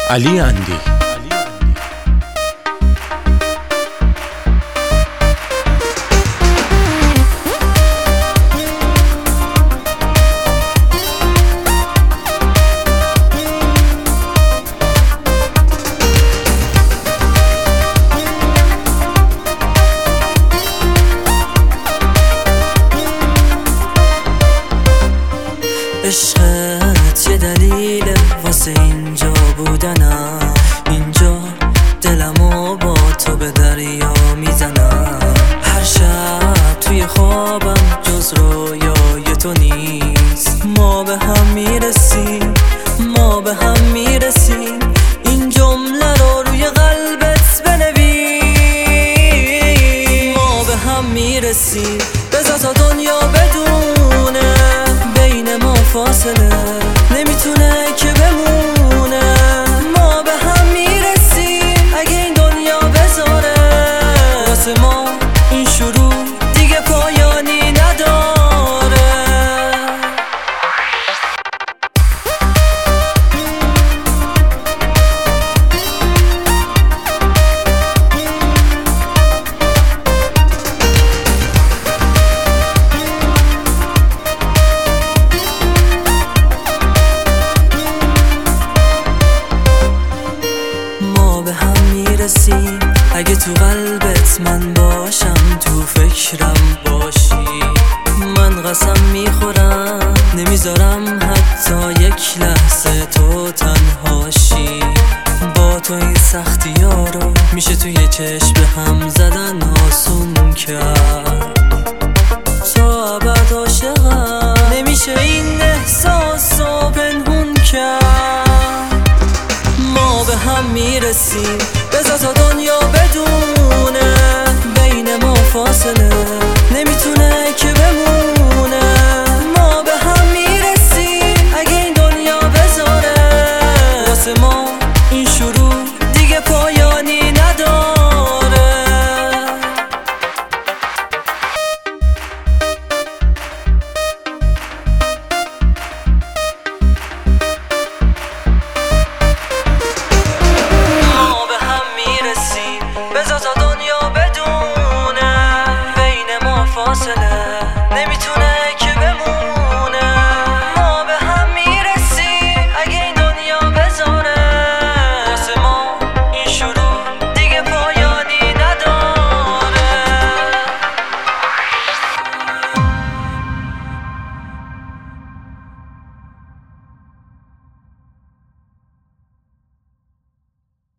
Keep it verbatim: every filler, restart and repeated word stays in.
علی اندی. عشقت یه دلیله واسه اینجا بودنم، اینجا دلمو با تو به دریا میزنم. هر شب توی خوابم جز رویای تو نیست. ما به هم میرسیم، ما به هم میرسیم. این جمله رو روی قلبت بنویس. ما به هم میرسیم، بذار تا دنیا بدونه بین ما فاصله نمیتونه که بمونه. ما به هم میرسیم اگه این دنیا بذاره واسه ما این شروع دیگه پایانی نداره. اگه تو قلبت من باشم، تو فکرم باشی، من قسم میخورم نمیذارم حتی یک لحظه تو تنهاشی. با تو این سختی ها رو میشه توی چشم به هم زدن آسون کرد. تا ابد عاشقم نمیشه این احساس رو پنهون کرد. ما به هم میرسیم، بذار تا دنیا بدونه بین ما فاصله